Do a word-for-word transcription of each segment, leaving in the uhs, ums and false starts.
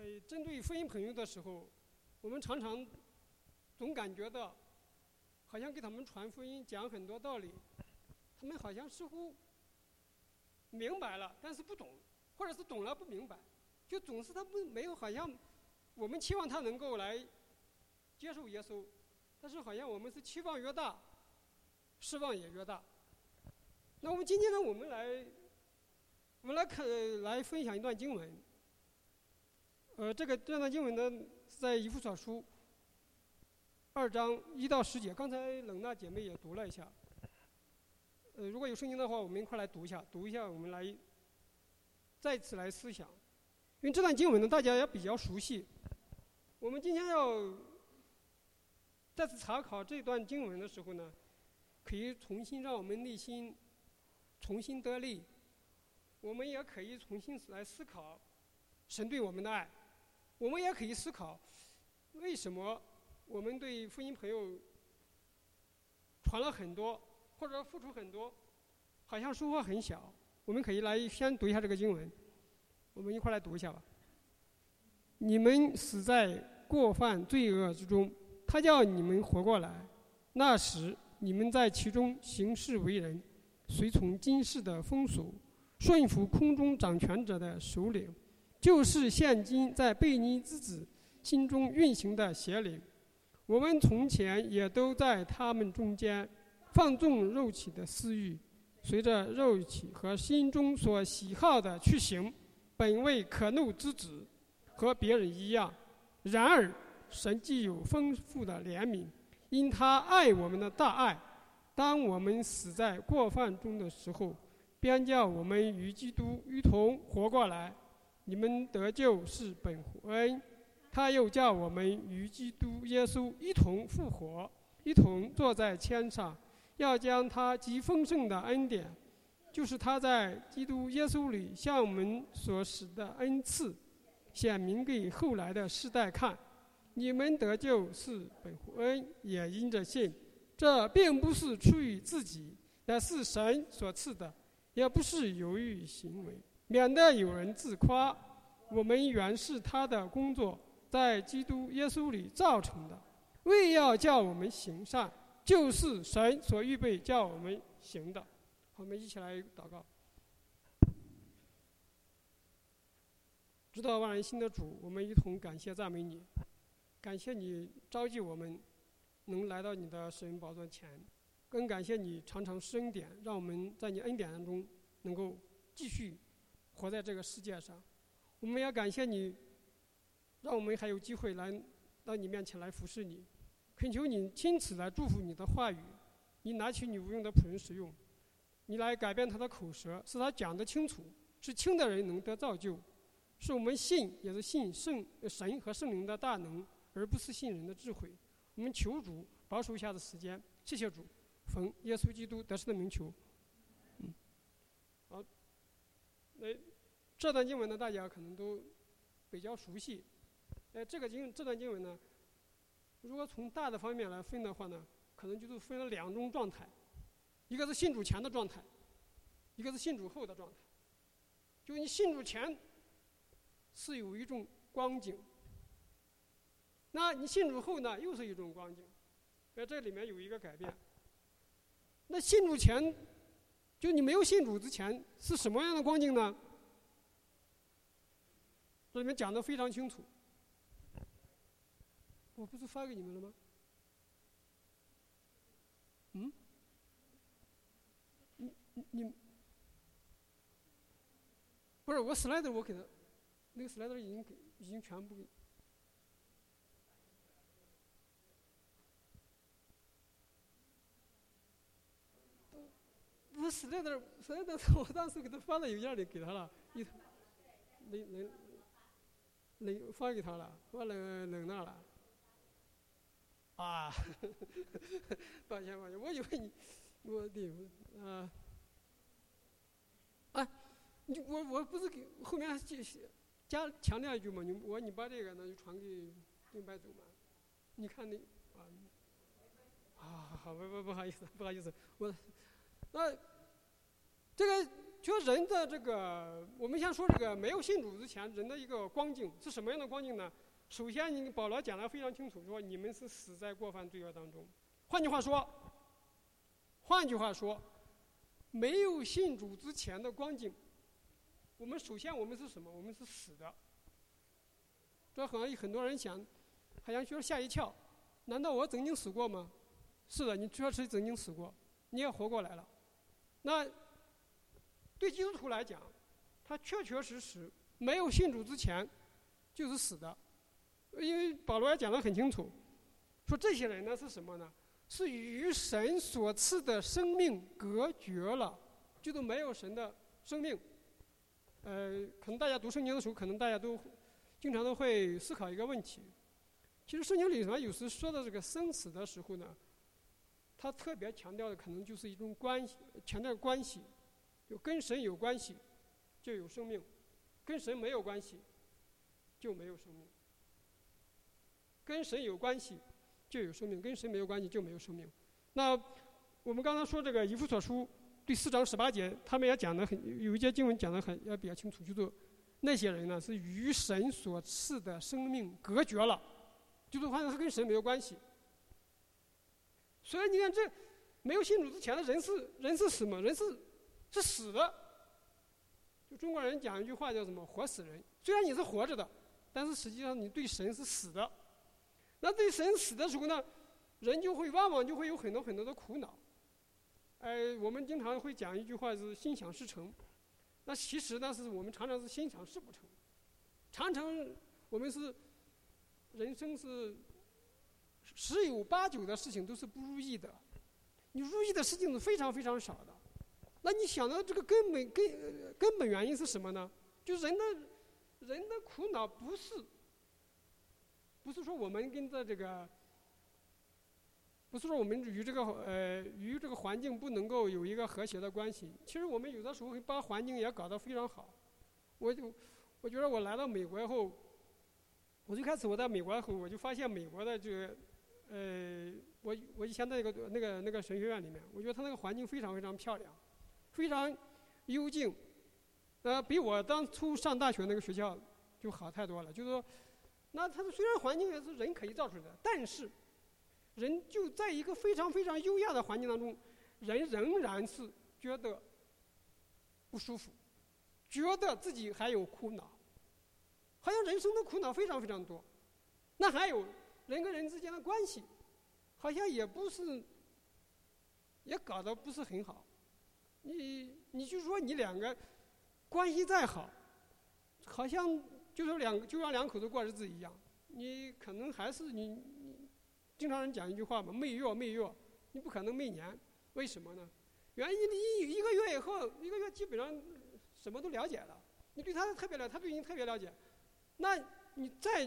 在针对福音朋友的时候，我们常常总感觉到，好像给他们传福音、讲很多道理，他们好像似乎明白了，但是不懂，或者是懂了不明白，就总是他不没有好像我们期望他能够来接受耶稣，但是好像我们是期望越大，失望也越大。那我们今天呢，我们来我们来看来分享一段经文。呃，这个这段经文呢是在以弗所书二章一到十节，刚才冷娜姐妹也读了一下。呃，如果有圣经的话，我们一块来读一下，读一下，我们来再次来思想。因为这段经文呢，大家也比较熟悉。我们今天要再次查考这段经文的时候呢，可以重新让我们内心重新得力，我们也可以重新来思考神对我们的爱。我们也可以思考，为什么我们对福音朋友传了很多，或者付出很多，好像收获很小。我们可以来先读一下这个经文，我们一块来读一下吧。你们死在过犯罪恶之中，他叫你们活过来。那时你们在其中行事为人，随从今世的风俗，顺服空中掌权者的首领，就是现今在悖逆之子心中运行的邪灵。我们从前也都在他们中间放纵肉体的私欲，随着肉体和心中所喜好的去行，本为可怒之子，和别人一样。然而神既有丰富的怜悯，因他爱我们的大爱，当我们死在过犯中的时候，便叫我们与基督一同活过来。你们得救是本乎恩，他又叫我们与基督耶稣一同复活，一同坐在天上，要将他极丰盛的恩典，就是他在基督耶稣里向我们所使的恩赐，显明给后来的世代看。你们得救是本乎恩，也因着信。这并不是出于自己，乃是神所赐的，也不是由于行为，免得有人自夸。我们原是他的工作，在基督耶稣里造成的，为要叫我们行善，就是神所预备叫我们行的。好，我们一起来祷告。知道万人心的主，我们一同感谢赞美你，感谢你召集我们能来到你的施恩宝座前，更感谢你常常施恩典，让我们在你恩典当中能够继续活在这个世界上。我们也感谢你，让我们还有机会来到你面前来服侍你，恳求你亲自来祝福你的话语，你拿起你无用的仆人使用，你来改变他的口舌，使他讲得清楚，是轻的人能得造就，是我们信也是信圣神和圣灵的大能，而不是信人的智慧。我们求主保守一下的时间，谢谢主，奉耶稣基督得胜的名求。嗯，好，那这段经文呢，大家可能都比较熟悉。哎，这个经这段经文呢，如果从大的方面来分的话呢，可能就是分了两种状态，一个是信主前的状态，一个是信主后的状态。就你信主前是有一种光景，那你信主后呢，又是一种光景，在这里面有一个改变。那信主前，就你没有信主之前是什么样的光景呢？这里面讲得非常清楚。我不是发给你们了吗？嗯？你你你不是我 slider 我给他，那个 slider 已经给已经全部给。不是 slider slider 我当时给他发到邮件里给他了，一冷冷冷发给他了，发冷冷那了。啊，抱歉抱歉，我以为你，我对，啊，啊，你我我不是给后面加强调一句嘛？你我你把这个呢就传给敬拜组嘛？你看那啊，啊好不不不好意思不好意思，我那这个就人的这个，我们先说这个没有信主之前人的一个光景是什么样的光景呢？首先，你保罗讲得非常清楚，说你们是死在过犯罪恶当中。换句话说，换句话说，没有信主之前的光景，我们首先我们是什么？我们是死的。这好像很多人想，好像说吓一跳，难道我曾经死过吗？是的，你确实曾经死过，你也活过来了。那对基督徒来讲，他确确实实没有信主之前就是死的。因为保罗也讲得很清楚，说这些人呢是什么呢？是与神所赐的生命隔绝了，就是没有神的生命。呃，可能大家读圣经的时候，可能大家都经常都会思考一个问题。其实圣经里面有时说到这个生死的时候呢，他特别强调的可能就是一种关系，强调关系，就跟神有关系就有生命，跟神没有关系就没有生命。跟神有关系就有生命，跟神没有关系就没有生命。那我们刚才说这个以弗所书第四章十八节，他们也讲得很，有一节经文讲得很也比较清楚，就是那些人呢是与神所赐的生命隔绝了，就是发现他跟神没有关系。所以你看，这没有信主之前的人是人是什么？人是是死的。就中国人讲一句话叫什么？活死人。虽然你是活着的，但是实际上你对神是死的。那对神死的时候呢，人就会往往就会有很多很多的苦恼。呃，我们经常会讲一句话是心想事成，那其实呢是我们常常是心想事不成，常常我们是人生是十有八九的事情都是不如意的，你如意的事情是非常非常少的。那你想到这个根本根根本原因是什么呢？就人的人的苦恼不是。不是说我们跟着这个，不是说我们与这个呃与这个环境不能够有一个和谐的关系。其实我们有的时候会把环境也搞得非常好。我就我觉得我来到美国以后，我最开始我在美国以后，我就发现美国的这个呃，我我以前在那个那个那个神学院里面，我觉得它那个环境非常非常漂亮，非常幽静，呃，比我当初上大学那个学校就好太多了。就是说。那它虽然环境也是人可以造出来的，但是人就在一个非常非常优雅的环境当中，人仍然是觉得不舒服，觉得自己还有苦恼，好像人生的苦恼非常非常多。那还有人跟人之间的关系，好像也不是，也搞得不是很好。你你就说你两个关系再好，好像。就说两就像两口子过日子一样，你可能还是你你经常人讲一句话嘛，媚月媚月，你不可能媚年，为什么呢？原因你一个月以后，一个月基本上什么都了解了，你对他特别了，他对你特别了解，那你再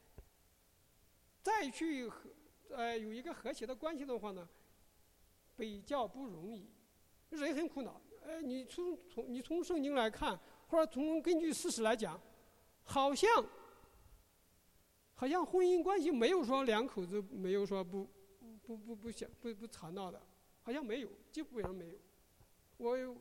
再去和呃有一个和谐的关系的话呢，比较不容易，人很苦恼。呃，你从从你从圣经来看，或者从根据事实来讲。好像，好像婚姻关系没有说两口子没有说不不不不想不不吵闹的，好像没有，基本上没有。我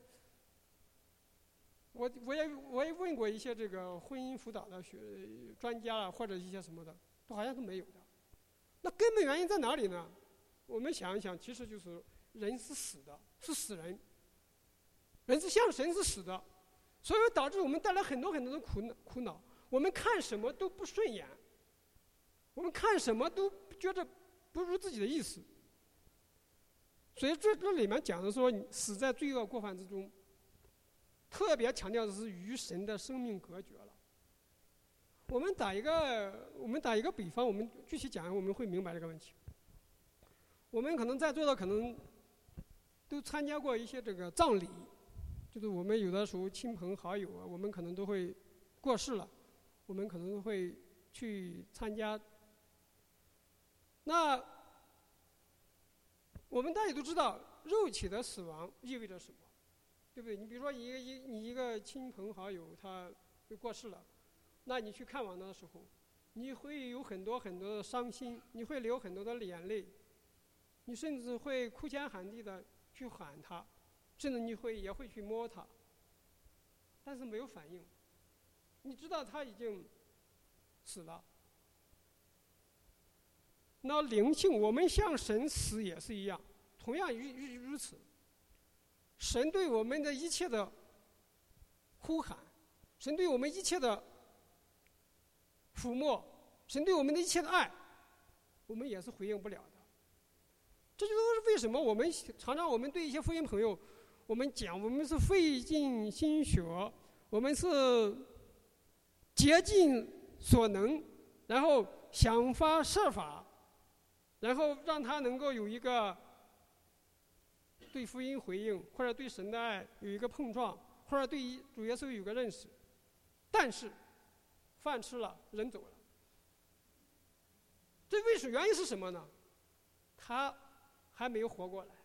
我我也我也问过一些这个婚姻辅导的学专家啊，或者一些什么的，都好像是没有的。那根本原因在哪里呢？我们想一想，其实就是人是死的，是死人，人是像神是死的，所以导致我们带来很多很多的苦恼苦恼。我们看什么都不顺眼，我们看什么都觉得不如自己的意思。所以这这里面讲的说，你死在罪恶过犯之中，特别强调的是与神的生命隔绝了。我们打一个我们打一个比方，我们具体讲我们会明白这个问题。我们可能在座的可能都参加过一些这个葬礼，就是我们有的时候亲朋好友啊，我们可能都会过世了。我们可能会去参加。那我们大家都知道，肉体的死亡意味着什么，对不对？你比如说，一个一你一个亲朋好友他就过世了，那你去看望他的时候，你会有很多很多的伤心，你会流很多的眼泪，你甚至会哭天喊地的去喊他，甚至你会也会去摸他。 但是没有反应。你知道他已经死了。那灵性，我们向神死也是一样，同样如如此。神对我们的一切的呼喊，神对我们一切的抚摸，神对我们的一切的爱，我们也是回应不了的。这就是为什么我们常常我们对一些福音朋友，我们讲我们是费尽心血，我们是竭尽所能，然后想方设法，然后让他能够有一个对福音回应，或者对神的爱有一个碰撞，或者对主耶稣有个认识。但是饭吃了，人走了。这为什么原因是什么呢？他还没有活过来，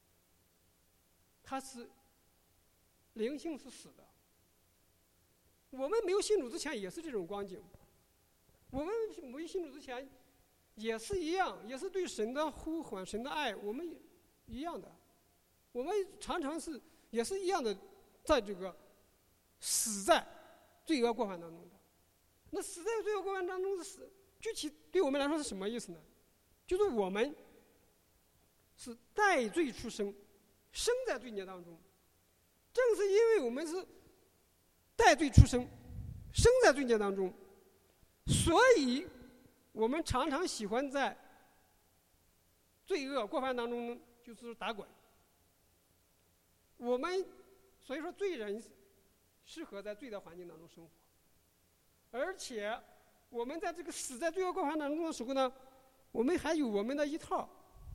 他是灵性是死的。我们没有信主之前也是这种光景，我们没有信主之前也是一样，也是对神的呼唤、神的爱，我们一样的。我们常常是也是一样的，在这个死在罪恶过犯当中的。那死在罪恶过犯当中的死，具体对我们来说是什么意思呢？就是我们是带罪出生，生在罪孽当中。正是因为我们是带罪出生，生在罪孽当中，所以我们常常喜欢在罪恶过犯当中就是打滚。我们所以说罪人适合在罪的环境当中生活，而且我们在这个死在罪恶过犯当中的时候呢，我们还有我们的一套。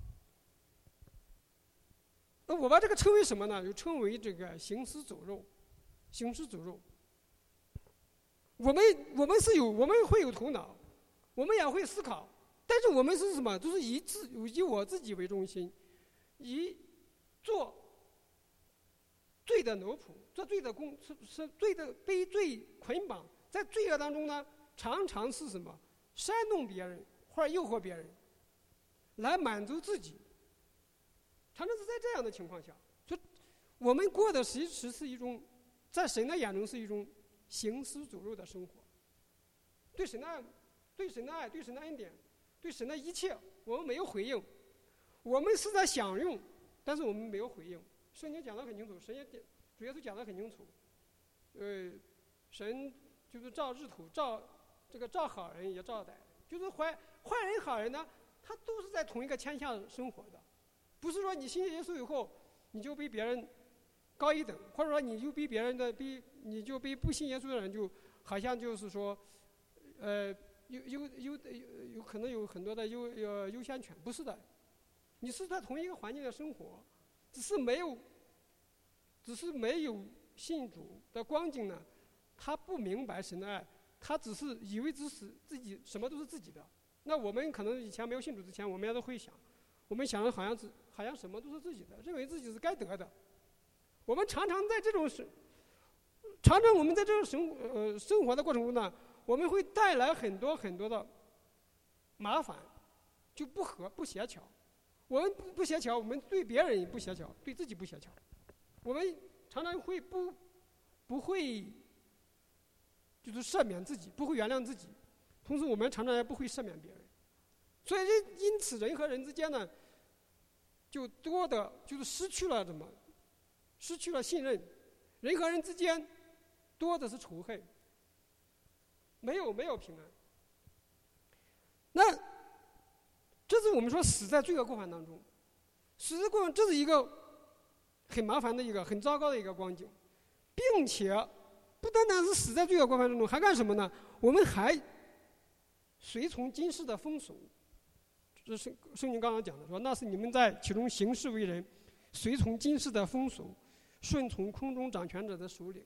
那我把这个称为什么呢？就称为这个行尸走肉，行尸走肉。我们我们是有我们会有头脑，我们也会思考，但是我们是什么？都是以自以我自己为中心，以做罪的奴仆，做罪的工是是罪的被罪捆绑，在罪恶当中呢，常常是什么？煽动别人或者诱惑别人，来满足自己。常常是在这样的情况下，所以我们过的其实是一种，在神的眼中是一种行尸走肉的生活。对神的爱，对神的爱，对神的恩典，对神的一切，我们没有回应。我们是在享用，但是我们没有回应。圣经讲得很清楚，神也主耶稣讲得很清楚。呃，神就是照日头，照这个照好人也照歹人，就是坏坏人好人呢，他都是在同一个天下生活的。不是说你信耶稣以后，你就比别人高一等，或者说你就比别人的比你就比不信耶稣的人就好像就是说，呃，有有有有有可能有很多的优呃优先权，不是的，你是在同一个环境的生活，只是没有，只是没有信主的光景呢，他不明白神的爱，他只是以为只是自己什么都是自己的。那我们可能以前没有信主之前，我们也都会想。我们想的好像是好像什么都是自己的，认为自己是该得的。我们常常在这种生，常常我们在这种生呃生活的过程中呢，我们会带来很多很多的麻烦，就不和不协调。我们不不协调，我们对别人也不协调，对自己不协调。我们常常会不不会就是赦免自己，不会原谅自己，同时我们常常也不会赦免别人。所以因此人和人之间呢，就多的就是失去了什么？失去了信任。人和人之间多的是仇恨，没有没有平安。那这是我们说死在罪恶过犯当中，死在过犯，这是一个很麻烦的一个很糟糕的一个光景，并且不单单是死在罪恶过犯当中，还干什么呢？我们还随从今世的风俗。这是圣经刚刚讲的，说那是你们在其中行事为人，随从今世的风俗，顺从空中掌权者的首领。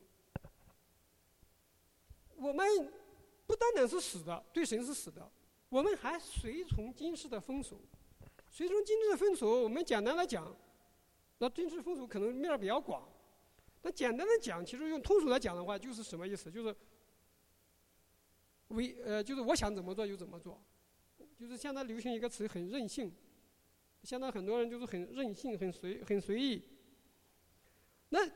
我们不单单是死的，对神是死的，我们还随从今世的风俗。随从今世的风俗，我们简单来讲，那今世风俗可能面儿比较广，那简单的讲，其实用通俗来讲的话，就是什么意思？就是为呃，就是我想怎么做就怎么做。就是现在流行一个词，很任性。现在很多人就是很任性，很随很随意。那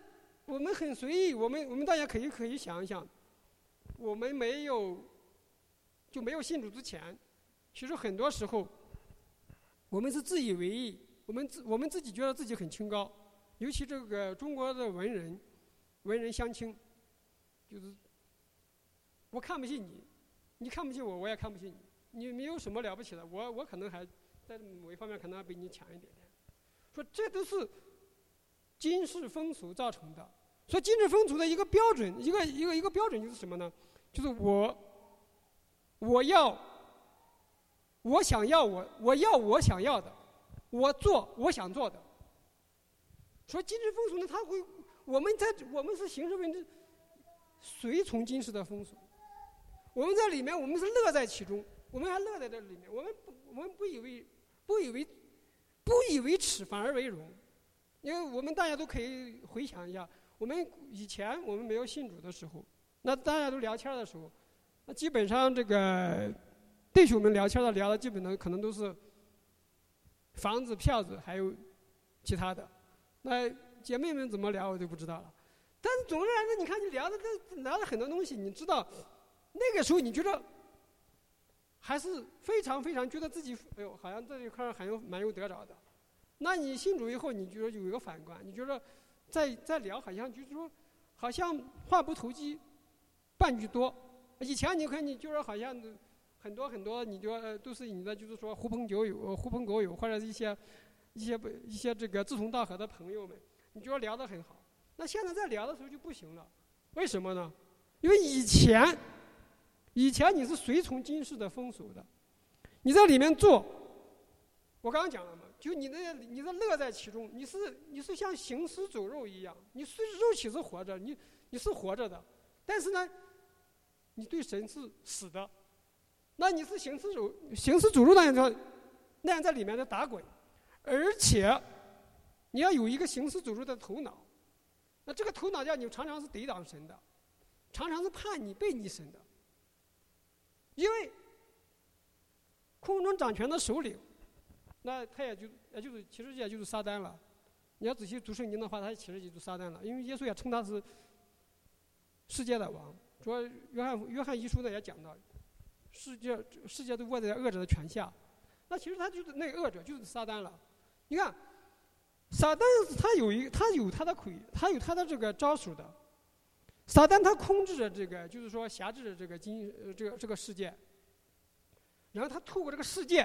我们很随意，我们我们大家可以可以想一想，我们没有就没有信主之前，其实很多时候我们是自以为意，我们自我们自己觉得自己很清高，尤其这个中国的文人，文人相轻，就是我看不起你，你看不起我，我也看不起你，你没有什么了不起的，我我可能还在某一方面可能还比你强一点点，说这都是今世风俗造成的。所以今世风俗的一个标准，一个一个一个标准就是什么呢？就是我我要我想要我我要我想要的，我做我想做的。所以今世风俗呢，它会我们在我们是行事为之随从今世的风俗，我们在里面我们是乐在其中，我们还乐在这里面，我们不我们不以为不以为不以为耻，反而为荣。因为我们大家都可以回想一下，我们以前我们没有信主的时候，那大家都聊天的时候，那基本上这个弟兄们聊天的聊的基本上可能都是房子、票子，还有其他的。那姐妹们怎么聊我就不知道了。但是总的来说，你看你聊的这聊了很多东西，你知道那个时候你觉得还是非常非常觉得自己哎呦好像这一块还有蛮有得着的。那你信主以后，你觉得有一个反观，你觉得在在聊好像就是说好像话不投机半句多。以前你看你就是好像很多很多你就呃都是你的就是说狐朋狗友狐朋狗友或者一些一些一些这个志同道合的朋友们，你觉得聊得很好。那现在在聊的时候就不行了，为什么呢？因为以前以前你是随从今世的风俗的，你在里面做，我刚刚讲了嘛，就你的你的乐在其中，你是你是像行尸走肉一样，你虽肉体是活着，你你是活着的，但是呢，你对神是死的，那你是行尸走行尸走肉那样那样在里面的打滚，而且你要有一个行尸走肉的头脑，那这个头脑叫你常常是抵挡神的，常常是叛逆背逆神的，因为空中掌权的首领。那他也就也就是其实也就是撒旦了。你要仔细读圣经的话，他其实也就是撒旦了，因为耶稣也称他是世界的王。说约翰约翰一书呢也讲到，世界世界都握在恶者的权下。那其实他就是那个恶者就是撒旦了。你看，撒旦他有一他有他的诡，他有他的这个招数的。撒旦他控制着这个，就是说辖制着这个今呃这个这个世界，然后他透过这个世界。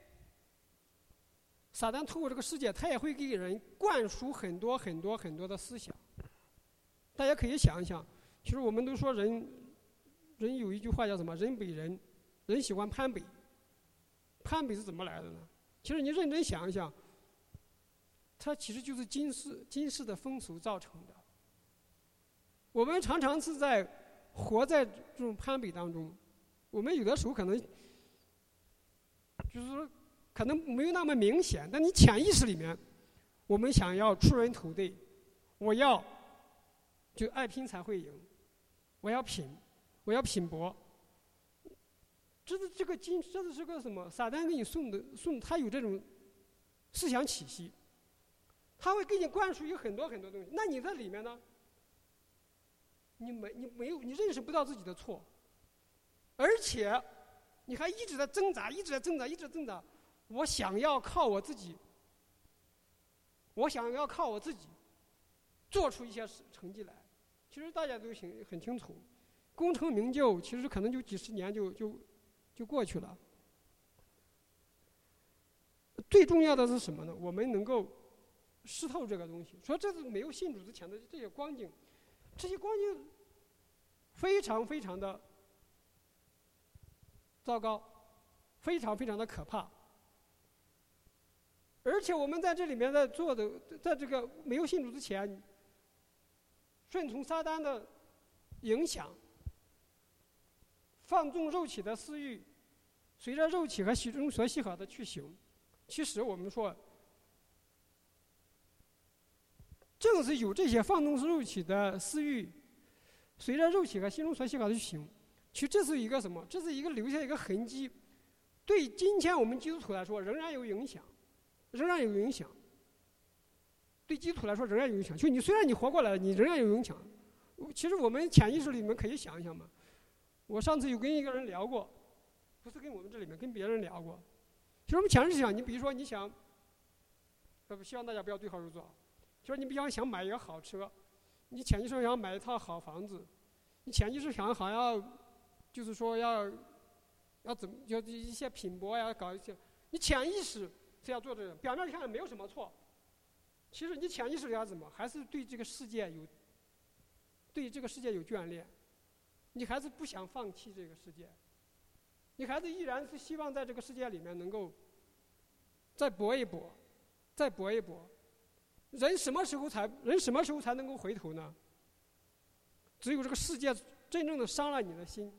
撒旦透过这个世界，他也会给人灌输很多很多很多的思想。大家可以想一想，其实我们都说人，人有一句话叫什么？人比人，人喜欢攀比。攀比是怎么来的呢？其实你认真想一想，它其实就是今世今世的风俗造成的。我们常常是在活在这种攀比当中，我们有的时候可能就是说。可能没有那么明显，但你潜意识里面，我们想要出人头地，我要就爱拼才会赢，我要拼，我要拼搏。这是这个今，这是这个什么？撒旦给你送的送，他有这种思想体系，他会给你灌输有很多很多东西。那你在里面呢？你没你没有你认识不到自己的错，而且你还一直在挣扎，一直在挣扎，一直在挣扎。我想要靠我自己，我想要靠我自己做出一些成绩来。其实大家都很很清楚，功成名就其实可能就几十年就就就过去了。最重要的是什么呢？我们能够识透这个东西。说这是没有信主之前的这些光景，这些光景非常非常的糟糕，非常非常的可怕。而且我们在这里面在做的，在这个没有信主之前，顺从撒旦的影响，放纵肉体的私欲，随着肉体和心中所喜好的去行。其实我们说，正是有这些放纵肉体的私欲，随着肉体和心中所喜好的去行，其实这是一个什么？这是一个留下一个痕迹，对今天我们基督徒来说仍然有影响。仍然有影响。 对基督徒来说仍然有影响。就你虽然你活过来了，你仍然有影响。其实我们潜意识里面可以想一想嘛。我上次有跟一个人聊过，不是跟我们这里面，跟别人聊过。其实我们潜意识想，你比如说你想，呃，希望大家不要对号入座。就是你比方想买一个好车，你潜意识想买一套好房子，你潜意识想好要，就是说要，要怎么就一些品博呀，搞一些，你潜意识是要做这个，表面看没有什么错。其实你潜意识里要怎么，还是对这个世界有，对这个世界有眷恋，你还是不想放弃这个世界，你还是依然是希望在这个世界里面能够再搏一搏，再搏一搏。人什么时候才人什么时候才能够回头呢？只有这个世界真正的伤了你的心，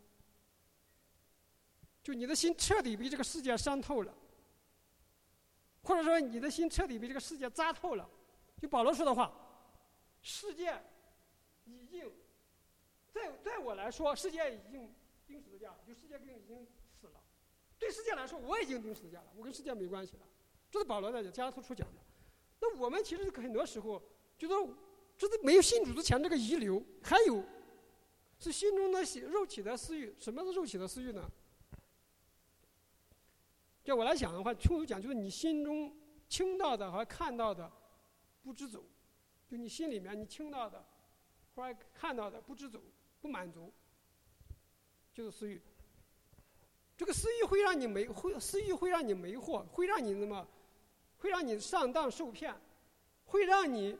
就你的心彻底被这个世界伤透了，或者说你的心彻底被这个世界扎透了。就保罗说的话，世界已经在在我来说，世界已经钉十字架了，就世界已经死了。对世界来说，我已经钉十字架了，我跟世界没关系了。这是保罗在加拉太书讲的。那我们其实很多时候就说，这是没有信主之前这个遗留，还有是心中的肉体的私欲。什么是肉体的私欲呢？叫我来讲的话，通俗讲就是你心中听到的和看到的不知足，就你心里面你听到的或者看到的不知足、不满足，就是私欲。这个私欲会让你迷，会私欲会让你迷惑，会让你那么，会让你上当受骗，会让你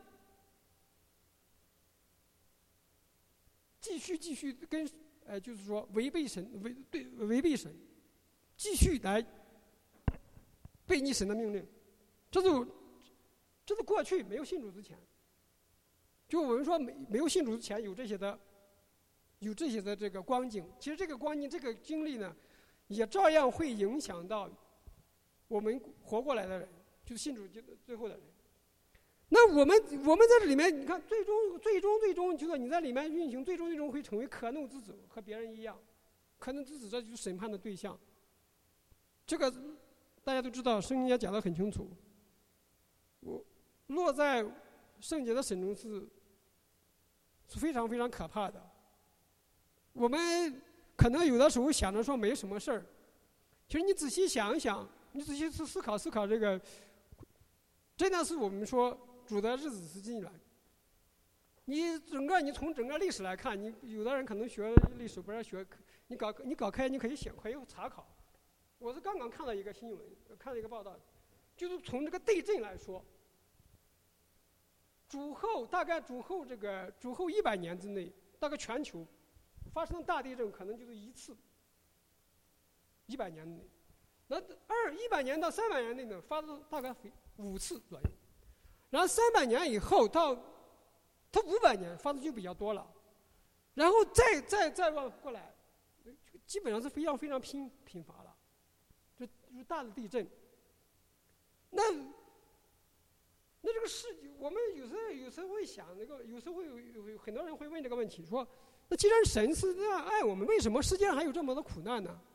继续继续跟呃，就是说违背神，违对违背神，继续来背逆神的命令。这是这是过去没有信主之前，就我们说没没有信主之前有这些的，有这些的这个光景。其实这个光景这个经历呢，也照样会影响到我们活过来的人，就是信主最后的人。那我们我们在这里面，你看，最终最终最终，就是你在里面运行，最终最终会成为可怒之子，和别人一样。可怒之子，这就是审判的对象。这个大家都知道，圣经也讲得很清楚。我落在圣洁的审中是是非常非常可怕的。我们可能有的时候想着说没什么事儿，其实你仔细想一想，你仔细去思考思考，这个真的是我们说主的日子是近了。你整个你从整个历史来看，你有的人可能学历史不是学，你搞你搞开你可以写可以查考。我是刚刚看到一个新闻，看了一个报道，就是从这个地震来说，主后大概主后这个主后一百年之内，大概全球发生的大地震可能就是一次，一百年内。那二一百年到三百年内呢，发生大概五次左右。然后三百年以后到它五百年发生就比较多了，然后再再再往过来，基本上是非常非常频频繁了，就就大的地震。那那这个世，我们有时候有时候会想那个，有时候会有有很多人会问这个问题，说，那既然神是这样爱我们，为什么世界上还有这么多苦难呢？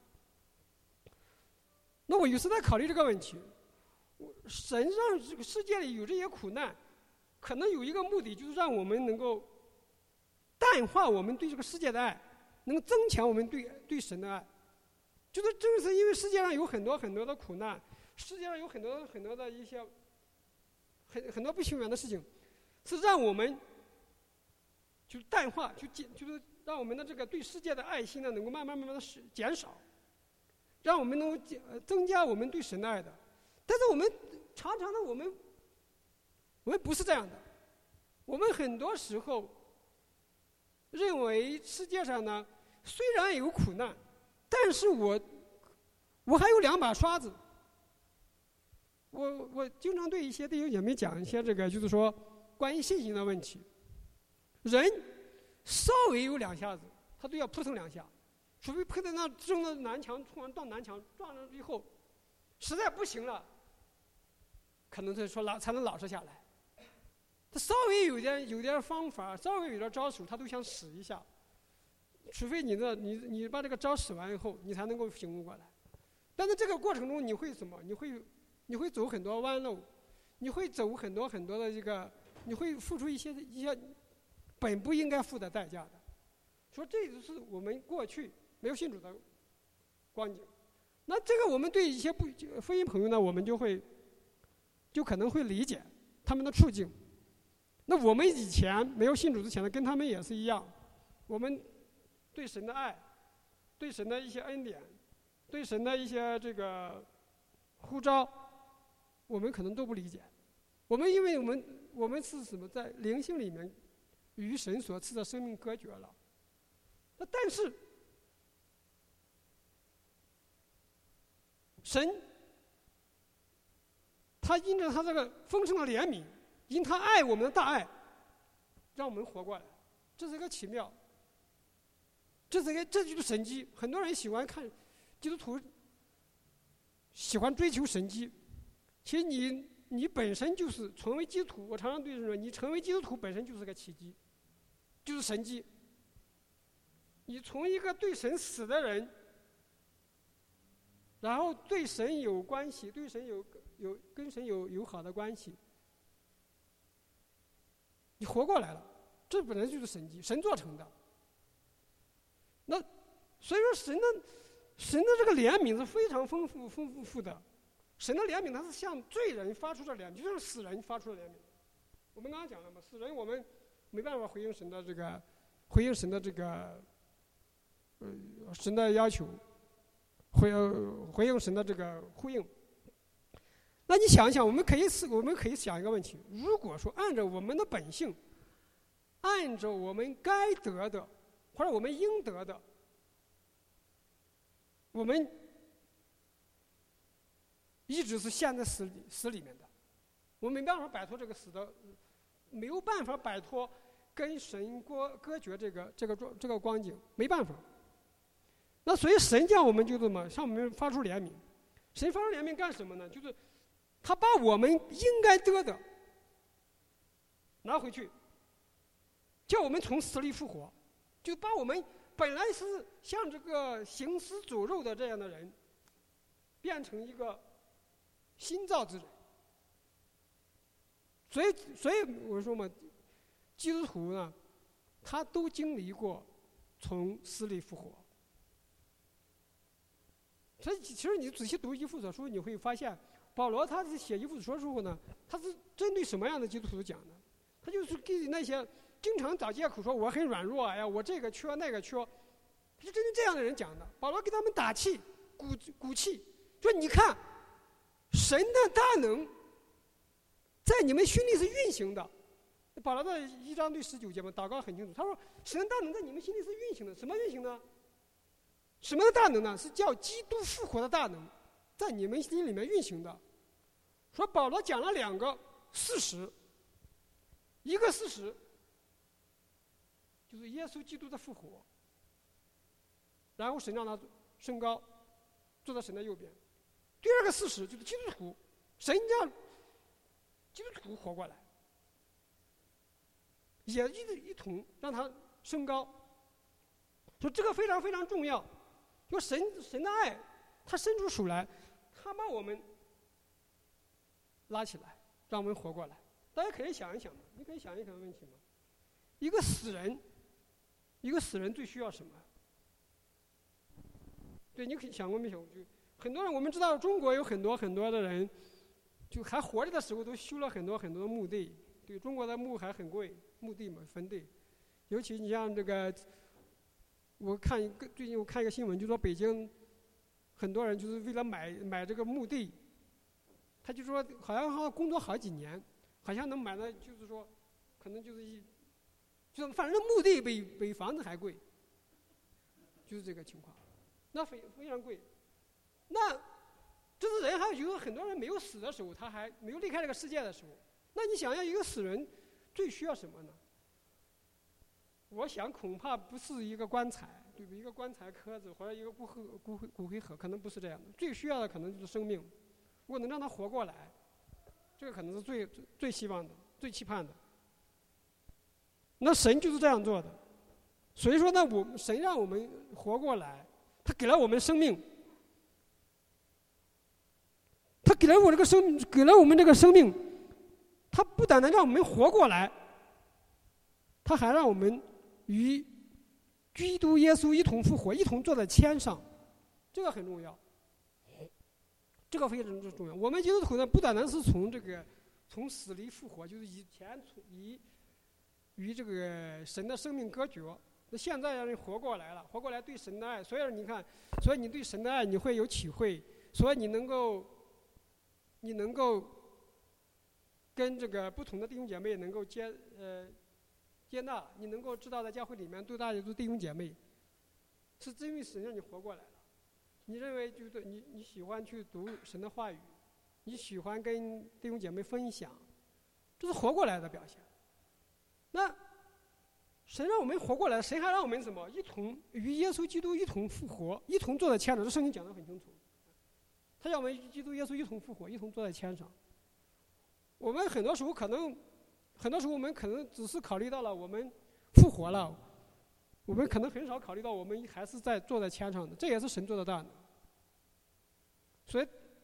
那我有时在考虑这个问题，神让这个世界里有这些苦难，可能有一个目的，就是让我们能够淡化我们对这个世界的爱，能增强我们对对神的爱。就是正是因为世界上有很多很多的苦难，世界上有很多很多的一些很很多不情愿的事情，是让我们就淡化，就减，就是让我们的这个对世界的爱心呢，能够慢慢慢慢的减少，让我们能够增加我们对神的爱的。但是我们常常的我们我们不是这样的，我们很多时候认为世界上呢虽然有苦难，但是我我还有两把刷子。我我经常对一些弟兄姐妹讲一些这个，就是说关于信心的问题。人稍微有两下子，他都要扑腾两下，除非扑腾到正到南墙，突然到南墙撞了以后，实在不行了，可能他说老才能老实下来。他稍微有点有点方法，稍微有点招数，他都想使一下。除非你的你你把这个招使完以后，你才能够醒悟过来。但是这个过程中你会什么？你会你会走很多弯路， 你会走很多很多的这个，你会付出一些一些本不应该付的代价的。说这就是我们过去没有信主的光景。那这个我们对一些不福音朋友呢，我们就会就可能会理解他们的处境。那我们以前没有信主之前呢，跟他们也是一样，我们对神的爱，对神的一些恩典，对神的一些这个呼召，我们可能都不理解。我们因为我们我们是什么，在灵性里面与神所赐的生命隔绝了。那但是神他因着他这个丰盛的怜悯，因他爱我们的大爱，让我们活过来，这是一个奇妙，这是一个这就是神迹。很多人喜欢看基督徒喜欢追求神迹，其实你你本身就是成为基督徒。我常常对人说，你成为基督徒本身就是个奇迹，就是神迹。你从一个对神死的人，然后对神有关系，对神有有跟神有友好的关系，你活过来了，这本来就是神迹，神做成的。那所以说神的神的这个怜悯是非常丰富丰富的。神的怜悯它是向罪人发出的怜悯，就像死人发出的怜悯。我们刚刚讲了嘛，死人我们没办法回应神的这个回应神的这个呃神的要求，回回应神的这个呼应。那你想一想，我们可以思我们可以想一个问题：如果说按照我们的本性，按照我们该得的或者我们应得的，我们一直是陷在死里死里面的，我们没办法摆脱这个死的，没有办法摆脱跟神割割绝这个这个这个光景，没办法。那所以神将我们就这么向我们发出怜悯，神发出怜悯干什么呢？就是他把我们应该得的拿回去，叫我们从死里复活，就把我们本来是像这个行尸走肉的这样的人，变成一个新造之人。所以，所以我说嘛，基督徒呢，他都经历过从死里复活。所以，其实你仔细读以弗所书，你会发现，保罗他是写以弗所书的时候呢，他是针对什么样的基督徒讲的？他就是给那些经常找借口说我很软弱，哎呀，我这个缺那个缺，他是针对这样的人讲的。保罗给他们打气、鼓鼓气，说你看，神的大能在你们心里是运行的。保罗的一章对十九节嘛，祷告很清楚，他说神的大能在你们心里是运行的。什么运行呢？什么的大能呢？是叫基督复活的大能在你们心里面运行的。说保罗讲了两个事实，一个事实就是耶稣基督的复活，然后神让他升高，坐在神的右边。第二个事实就是基督徒，神让基督徒活过来，也一一同让他升高。说这个非常非常重要。说神神的爱，他伸出手来，他把我们拉起来，让我们活过来。大家可以想一想嘛，你可以想一想问题嘛。一个死人，一个死人最需要什么？对，你可以想过没想过？就很多人，我们知道中国有很多很多的人，就还活着的时候都修了很多很多的墓地。对，中国的墓还很贵，墓地嘛，坟地。尤其你像这个。我看一个最近我看一个新闻，就说北京很多人就是为了买买这个墓地，他就说好像好像工作好几年，好像能买的，就是说可能就是一，就是反正墓地比比房子还贵，就是这个情况，那非非常贵。那这是人还有很多人没有死的时候，他还没有离开这个世界的时候，那你想要一个死人最需要什么呢？我想恐怕不是一个棺材，对不？一个棺材壳子或者一个骨灰骨灰骨灰盒，可能不是这样的。最需要的可能就是生命，如果能让他活过来，这个可能是最最最希望的、最期盼的。那神就是这样做的，所以说呢，我神让我们活过来，他给了我们生命，他给了我这个生，给了我们这个生命， 他不但能让我们活过来，他还让我们与基督耶稣一同复活，一同坐在天上，这个很重要，这个非常之重要。我们基督徒呢，不单单是从这个从死里复活，就是以前从以与这个神的生命隔绝，那现在让人活过来了，活过来对神的爱，所以你看，所以你对神的爱你会有体会，所以你能够，你能够跟这个不同的弟兄姐妹能够接呃接纳，你能够知道在教会里面对大家都弟兄姐妹，是因为神让你活过来了。你认为就是你你喜欢去读神的话语，你喜欢跟弟兄姐妹分享，这是活过来的表现。那神让我们活过来，神还让我们什么？一同与耶稣基督一同复活，一同坐在天上。这圣经讲得很清楚，他要我们与基督耶稣一同复活，一同坐在天上。我们很多时候可能，很多时候我们可能只是考虑到了我们复活了，我们可能很少考虑到我们还是在坐在天上的，这也是神做得到的。所以，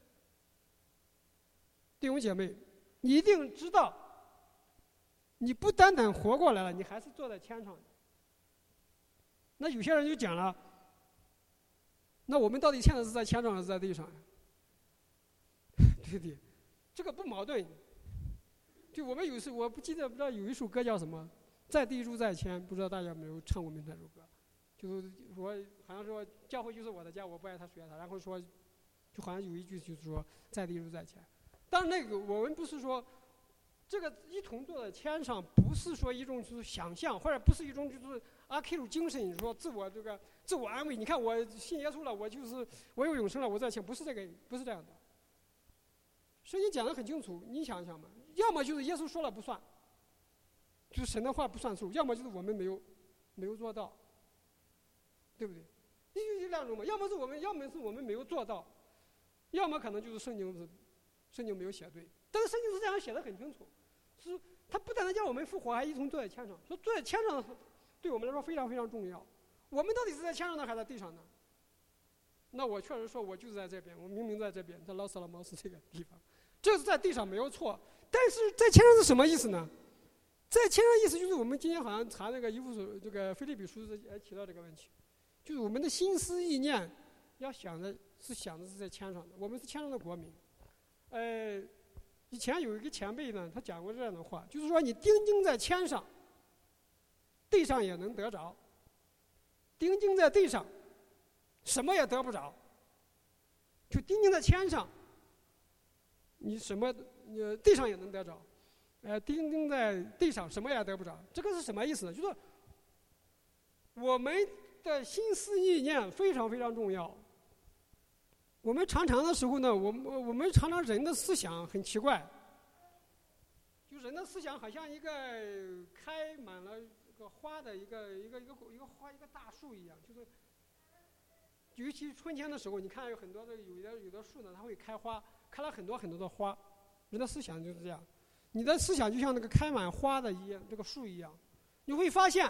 弟兄姐妹，你一定知道，你不单单活过来了，你还是坐在天上的。那有些人就讲了，那我们到底现在是在天上还是在地上呀？对不对？这个不矛盾。就我们有时我不记得不知道有一首歌叫什么，在地如在天，不知道大家有没有唱过那首歌？就是我好像说教会就是我的家，我不爱他谁爱他，然后说就好像有一句就是说在地如在天。但是那个我们不是说这个一同坐在天上，不是说一种就是想象，或者不是一种就是阿 Q 精神，你说自我这个自我安慰。你看我信耶稣了，我就是我有永生了，我在天，不是这个，不是这样的。圣经讲得很清楚，你想想嘛，要么就是耶稣说了不算，就是神的话不算数；要么就是我们没有没有做到，对不对？你有两种嘛，要么是我们，要么是我们没有做到，要么可能就是圣经是圣经没有写对。但是圣经是这样写的很清楚，是他不但能叫我们复活，还一同坐在天上。说坐在天上对我们来说非常非常重要。我们到底是在天上呢，还是在地上呢？那我确实说，我就是在这边，我明明在这边，在拉萨拉毛斯这个地方，这是在地上没有错。但是在天上是什么意思呢？在天上意思就是我们今天好像查那个以弗所这个腓立比书也提到这个问题，就是我们的心思意念要想的是想的是在天上的，我们是天上的国民。呃，以前有一个前辈呢，他讲过这样的话，就是说你钉钉在天上，地上也能得着；钉钉在地上，什么也得不着。就钉钉在天上，你什么呃地上也能得着。呃，钉钉在地上，什么也得不着。这个是什么意思呢？就是我们的心思意念非常非常重要。我们常常的时候呢，我们我们常常人的思想很奇怪，就人的思想好像一个开满了这个花的一个一个一个一个花一个大树一样，就是尤其春天的时候，你看有很多的有的有的树呢，它会开花，开了很多很多的花。人的思想就是这样。你的思想就像那个开满花的一样，这个树一样，你会发现，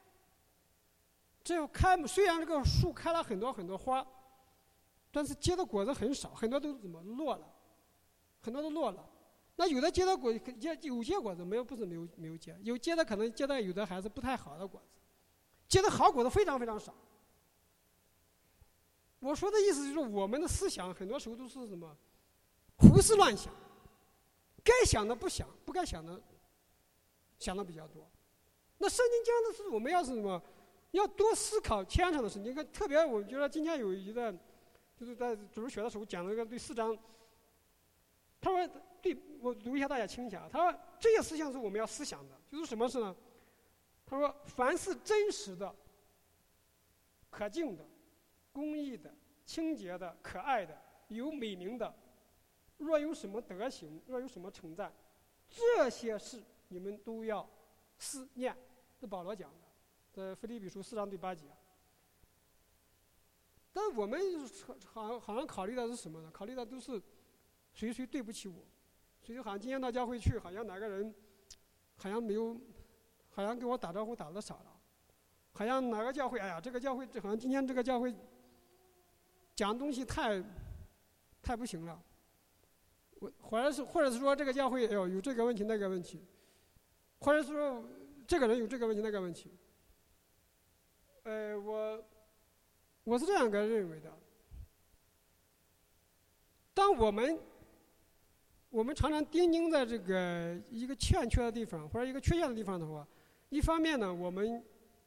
这开虽然这个树开了很多很多花，但是结的果子很少，很多都怎么落了，很多都落了。那有的结的果结有结果子，没有不是没有没有结，有结的可能结的有的还是不太好的果子，结的好果子非常非常少。我说的意思就是，我们的思想很多时候都是什么，胡思乱想。该想的不想，不该想的想的比较多。那圣经讲的是我们要是什么，要多思考天上的事。你看，特别我觉得今天有一个，就是在主日学的时候讲了一个对四章，他说对我读一下，大家听一下。他说这些思想是我们要思想的，就是什么事呢？他说凡是真实的、可敬的、公义的、清洁的、可爱的、有美名的。若有什么德行，若有什么称赞，这些事你们都要思念。是保罗讲的，在腓立比书四章第八节。但我们好像好像考虑的是什么呢？考虑的都是谁谁对不起我，谁好像今天到教会去，好像哪个人好像没有，好像跟我打招呼打得少了，好像哪个教会，哎呀，这个教会好像今天这个教会讲东西太太不行了。 我或者是或者是说这个教会有有这个问题那个问题，或者是说这个人有这个问题那个问题。呃，我我是这样个认为的。当我们我们常常盯盯在这个一个欠缺的地方或者一个缺陷的地方的话，一方面呢，我们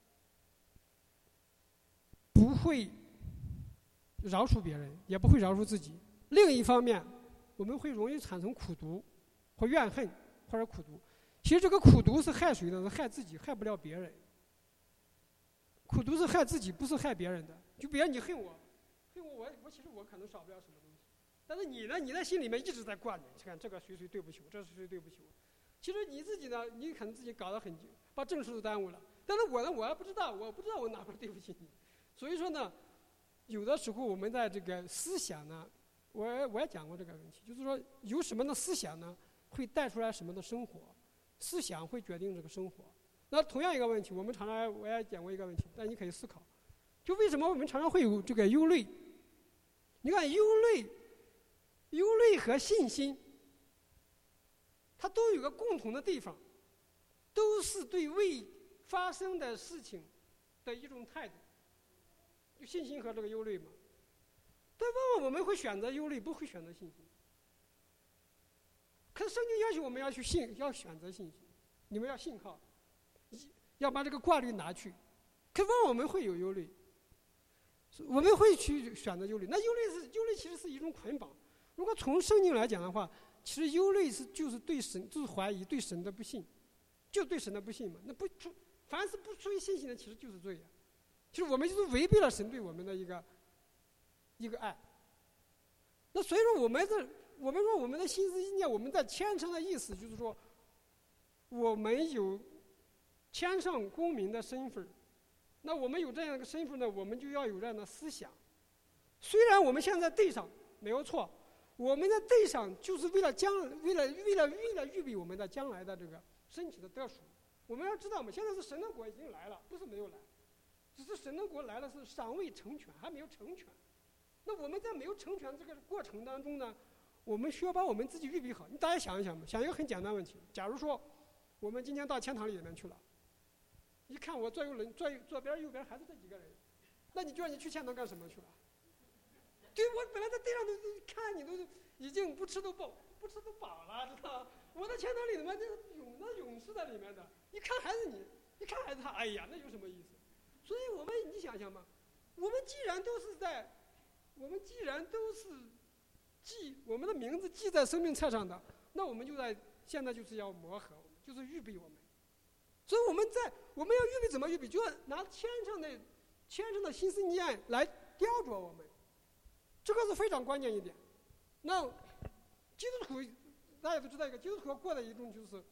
不会饶恕别人，也不会饶恕自己；另一方面，我们会容易产生苦毒或怨恨或者苦毒。其实这个苦毒是害谁的？是害自己，害不了别人。苦毒是害自己，不是害别人的。就比如你恨我，恨我，我我其实我可能少不了什么东西，但是你呢，你在心里面一直在挂念，看这个谁谁对不起我，这是谁对不起我。其实你自己呢，你可能自己搞得很，把正事都耽误了。但是我呢，我还不知道，我不知道我哪块对不起你。所以说呢，有的时候我们在这个思想呢，我我也讲过这个问题，就是说有什么的思想呢，会带出来什么的生活，思想会决定这个生活。那同样一个问题，我们常常我也讲过一个问题，但你可以思考，就为什么我们常常会有这个忧虑？你看忧虑、忧虑和信心，它都有个共同的地方，都是对未发生的事情的一种态度。就信心和这个忧虑嘛，但往往我们会选择忧虑，不会选择信心。可是圣经要求我们要去信，要选择信心，你们要信靠。要把这个挂虑拿去，可往往我们会有忧虑，我们会去选择忧虑。那忧虑是忧虑，其实是一种捆绑。如果从圣经来讲的话，其实忧虑是就是对神，就是怀疑，对神的不信，就对神的不信嘛。那不出，凡是不出于信心的，其实就是罪呀。其实我们就是违背了神对我们的一个一个爱。那所以说，我们的我们说我们的心思意念，我们在虔诚的意思就是说，我们有天上公民的身份，那我们有这样一个身份呢，我们就要有这样的思想。虽然我们现在在地上没有错，我们在地上就是为了将为了为了为了预备我们的将来的这个身体的得赎。我们要知道，我们现在是神的国已经来了，不是没有来，只是神的国来了是尚未成全，还没有成全。那我们在没有成全这个过程当中呢，我们需要把我们自己预备好。你大家想一想吧，想一个很简单的问题：假如说我们今天到天堂里面去了。一看我左右人左左边右边还是这几个人，那你觉得你去天堂干什么去了？对，我本来在地上都看你都已经不吃都饱，不吃都饱了，知道？我在天堂里面那勇那勇士在里面的，一看还是你，一看还是他，哎呀，那有什么意思？所以我们你想想嘛，我们既然都是在，我们既然都是记我们的名字记在生命册上的，那我们就在现在就是要磨合，就是预备我们。所以我们在我们要预备怎么预备，就要拿天上的天上的心思念来雕琢我们，这个是非常关键一点。那基督徒大家都知道一个基督徒过的一种就是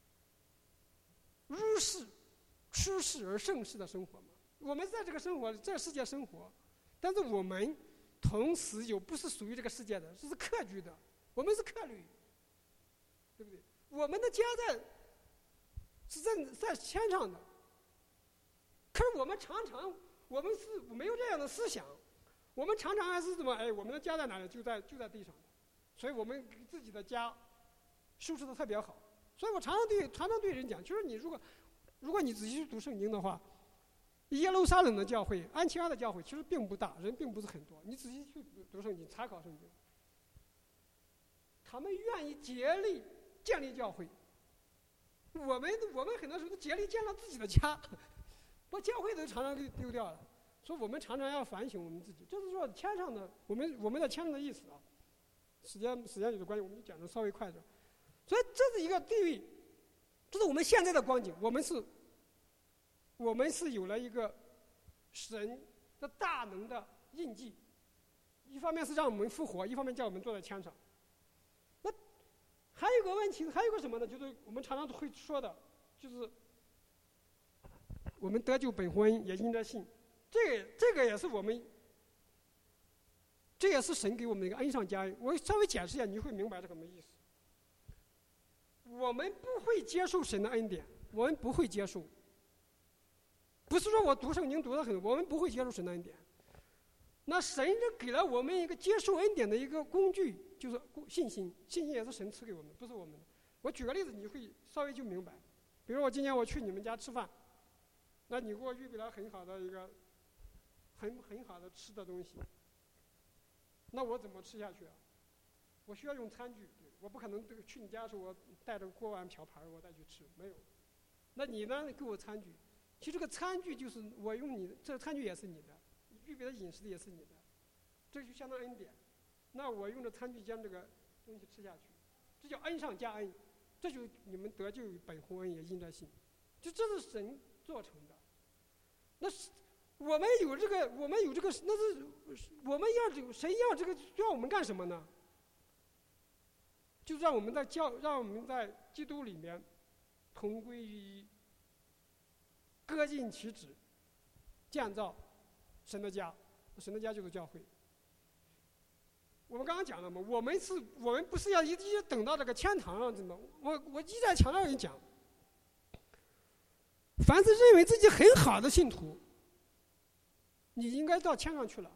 入世出世而胜世的生活嘛。我们在这个生活这个世界生活，但是我们同时又不是属于这个世界的，这是客居的，我们是客旅，对不对？我们的家在是在在天上的，可是我们常常我们是没有这样的思想，我们常常还是怎么哎，我们的家在哪里？就在就在地上的，所以我们给自己的家收拾的特别好。所以我常常对常常对人讲，就是你如果如果你仔细去读圣经的话，耶路撒冷的教会、安提阿的教会其实并不大，人并不是很多。你仔细去读圣经、查考圣经，他们愿意竭力建立教会。我们我们很多时候都竭力建了自己的家，把教会都常常丢丢掉了。所以我们常常要反省我们自己。就是说，天上的我们我们的天上的意思啊，时间时间有的关系，我们就讲的稍微快一点。所以这是一个地域，这是我们现在的光景。我们是，我们是有了一个神的大能的印记，一方面是让我们复活，一方面叫我们坐在天上。那还有一个问题，还有个什么呢？就是我们常常会说的，就是我们得救本乎恩，也因着信。这个这个也是我们，这也是神给我们的一个恩上加恩。我稍微解释一下，你就会明白这个什么意思。我们不会接受神的恩典，我们不会接受。不是说我读圣经读得很，我们不会接受神的恩典。 那神就给了我们一个接受恩典的一个工具，就是信心。信心也是神赐给我们，不是我们的。我举个例子，你会稍微就明白。比如我今天我去你们家吃饭，那你给我预备了很好的一个很很好的吃的东西，那我怎么吃下去啊？我需要用餐具，我不可能去你家的时候我带着锅碗瓢盆我再去吃，没有。那你呢？给我餐具。其实这个餐具就是我用你的，这个餐具也是你的。预备的饮食的也是你的，这就相当恩典。那我用着餐具将这个东西吃下去，这叫恩上加恩，这就你们得救本乎恩也因着信，就这是神做成的。那是我们有这个，我们有这个，那是我们要这个，神要这个，让我们干什么呢？就让我们在教，让我们在基督里面同归于一，各尽其职，建造神的家，神的家就是教会。我们刚刚讲了嘛，我们是，我们不是要一直等到这个天堂上，怎么？我我一再强调跟你讲，凡是认为自己很好的信徒，你应该到天上去了。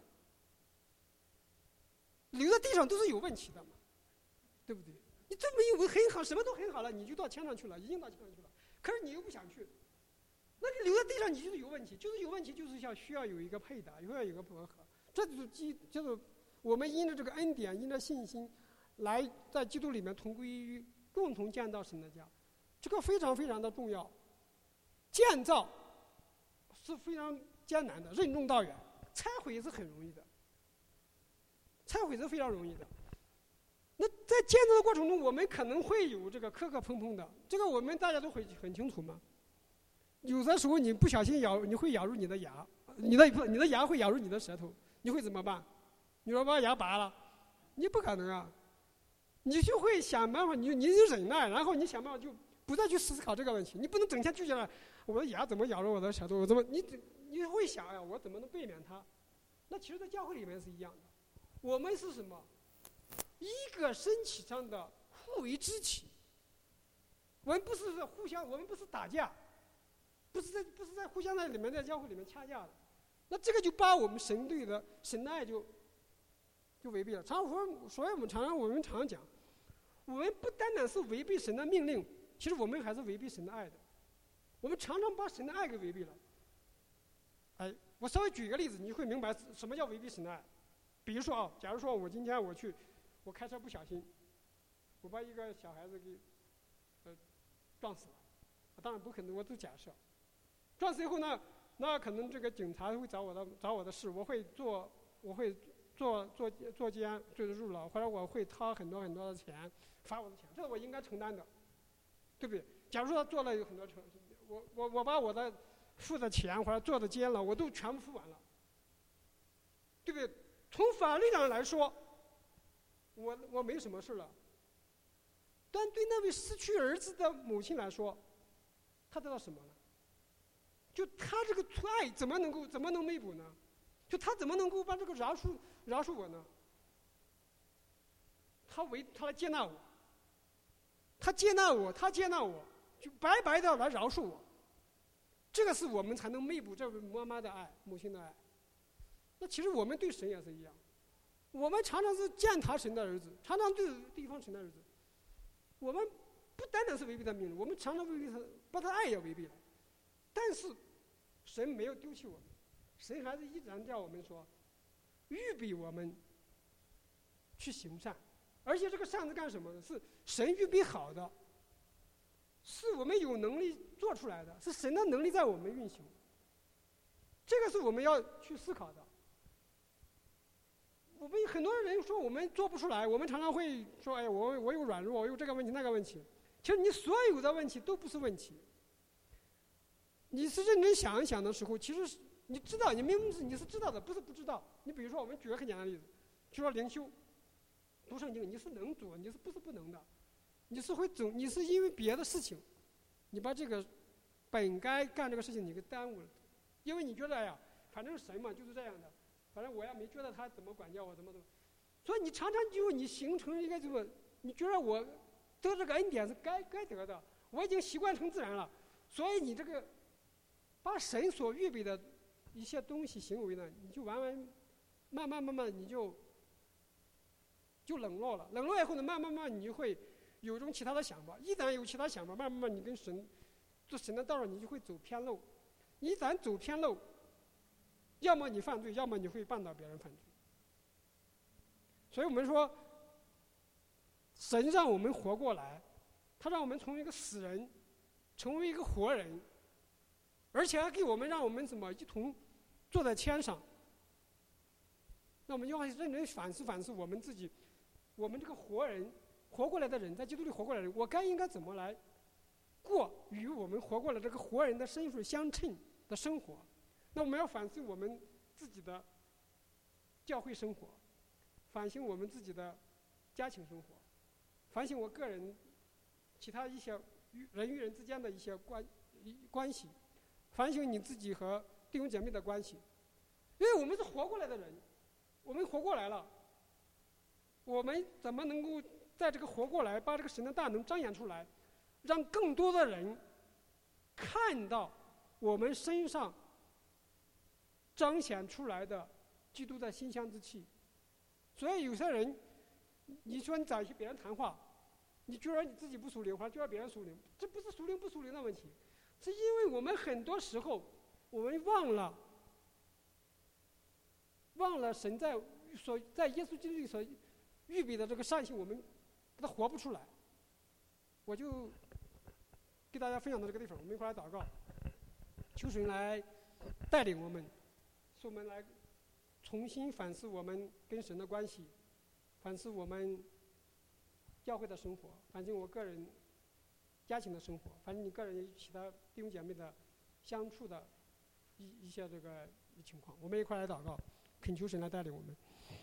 留在地上都是有问题的嘛，对不对？你这么以为很好，什么都很好了，你就到天上去了，已经到天上去了。可是你又不想去，那你留在地上，你就是有问题，就是有问题，就是要需要有一个配搭，需要有一个隔阂。这就是基，就是我们因着这个恩典，因着信心，来在基督里面同归于一，共同建造神的家，这个非常非常的重要。建造是非常艰难的，任重道远；拆毁是很容易的，拆毁是非常容易的。那在建造的过程中，我们可能会有这个磕磕碰碰的，这个我们大家都很很清楚嘛。有的时候你不小心咬，你会咬入你的牙，你的你的牙会咬入你的舌头，你会怎么办？你说把牙拔了，你不可能啊，你就会想办法，你你就忍耐，然后你想办法就不再去思考这个问题，你不能整天聚焦了，我的牙怎么咬着我的舌头，我怎么你你会想呀、啊，我怎么能避免它？那其实，在教会里面是一样的，我们是什么？一个身体上的互为肢体，我们不是互相，我们不是打架，不是在不是在互相在里面在教会里面掐架的，那这个就把我们神对的神的爱就就违背了。常说，所以我们常常我们常讲，我们不单单是违背神的命令，其实我们还是违背神的爱的。我们常常把神的爱给违背了。哎，我稍微举一个例子，你会明白什么叫违背神的爱。比如说啊，假如说我今天我去。我开车不小心，我把一个小孩子给呃撞死了。当然不可能，我都假设。撞死以后呢，那可能这个警察会找我的找我的事，我会做我会做做做监就是入牢，或者我会掏很多很多的钱，罚我的钱，这是我应该承担的，对不对？假如说他做了有很多成，我我我把我的付的钱或者做的监了，我都全部付完了，对不对？从法律上来说。我我没什么事了，但对那位失去儿子的母亲来说，他得到什么呢？就他这个爱怎么能够怎么能弥补呢？就他怎么能够把这个饶恕饶恕我呢？他为他来接纳我，他接纳我，他接纳我，就白白的来饶恕我。这个是我们才能弥补这位妈妈的爱，母亲的爱。那其实我们对神也是一样。我们常常是践踏神的儿子，常常对对方神的儿子。我们不单单是违背他命令，我们常常违背他，把他爱也违背了。但是神没有丢弃我们，神还是依然叫我们说，预备我们去行善，而且这个善是干什么呢？是神预备好的，是我们有能力做出来的，是神的能力在我们运行。这个是我们要去思考的。我们很多人说我们做不出来，我们常常会说：“哎，我我有软弱，我有这个问题那个问题。”其实你所有的问题都不是问题。你是认真想一想的时候，其实你知道，你明明是你是知道的，不是不知道。你比如说，我们举个很简单的例子，就说灵修、读圣经，你是能读，你是不是不能的？你是会总，你是因为别的事情，你把这个本该干这个事情你给耽误了，因为你觉得哎呀，反正神嘛就是这样的。反正我也没觉得他怎么管教我，怎么怎么，所以你常常就你形成一个这个，你觉得我得这个恩典是该该得的，我已经习惯成自然了，所以你这个把神所预备的一些东西行为呢，你就完完慢慢慢慢你就就冷落了。冷落以后呢，慢慢慢慢你就会有一种其他的想法。一旦有其他想法，慢慢慢你跟神做神的道上，你就会走偏路。你一旦走偏路，要么你犯罪，要么你会绊倒别人犯罪。所以我们说，神让我们活过来，他让我们从一个死人成为一个活人，而且还给我们让我们怎么一同坐在天上。那我们要认真反思反思我们自己，我们这个活人活过来的人，在基督里活过来的人，我该应该怎么来过与我们活过来这个活人的身份相称的生活。那我们要反思我们自己的教会生活，反省我们自己的家庭生活，反省我个人其他一些人与人之间的一些关关系，反省你自己和弟兄姐妹的关系。因为我们是活过来的人，我们活过来了，我们怎么能够在这个活过来把这个神的大能彰显出来，让更多的人看到我们身上彰显出来的基督的馨香之气。所以有些人，你说你找一些别人谈话，你觉得你自己不属灵，或者觉得别人属灵，这不是属灵不属灵的问题，是因为我们很多时候我们忘了忘了神在所在耶稣基督里所预备的这个善行，我们给他活不出来。我就给大家分享到这个地方，我们一块来祷告，求神来带领我们，使我们来重新反思我们跟神的关系，反思我们教会的生活，反正我个人家庭的生活，反正你个人其他弟兄姐妹的相处的一一些这个情况，我们一块来祷告，恳求神来带领我们。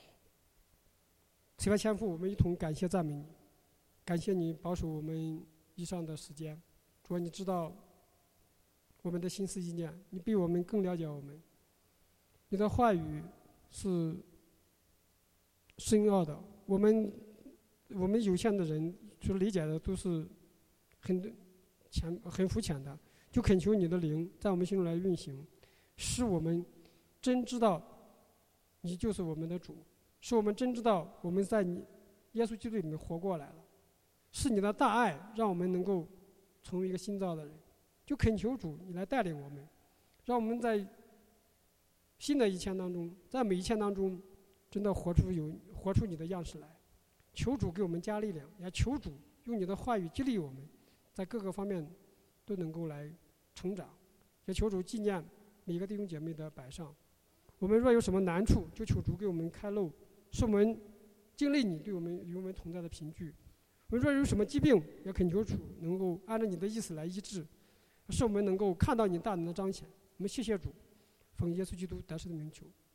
慈爱天父，我们一同感谢赞美你，感谢你保守我们以上的时间。主啊，你知道我们的心思意念，你比我们更了解我们。你的话语是深奥的，我们我们有限的人所理解的都是很浅很肤浅的，就恳求你的灵在我们心中来运行，使我们真知道你就是我们的主，使我们真知道我们在你耶稣基督里面活过来了，是你的大爱让我们能够成为一个新造的人。就恳求主你来带领我们，让我们在新的一天当中，在每一天当中真的活出有活出你的样式来。求主给我们加力量，也求主用你的话语激励我们，在各个方面都能够来成长。也求主纪念每一个弟兄姐妹的摆上，我们若有什么难处，就求主给我们开路，使我们经历你对我们与我们同在的凭据。我们若有什么疾病，也恳求主能够按照你的意思来医治，使我们能够看到你大能的彰显。我们谢谢主，奉耶稣基督得胜的名求。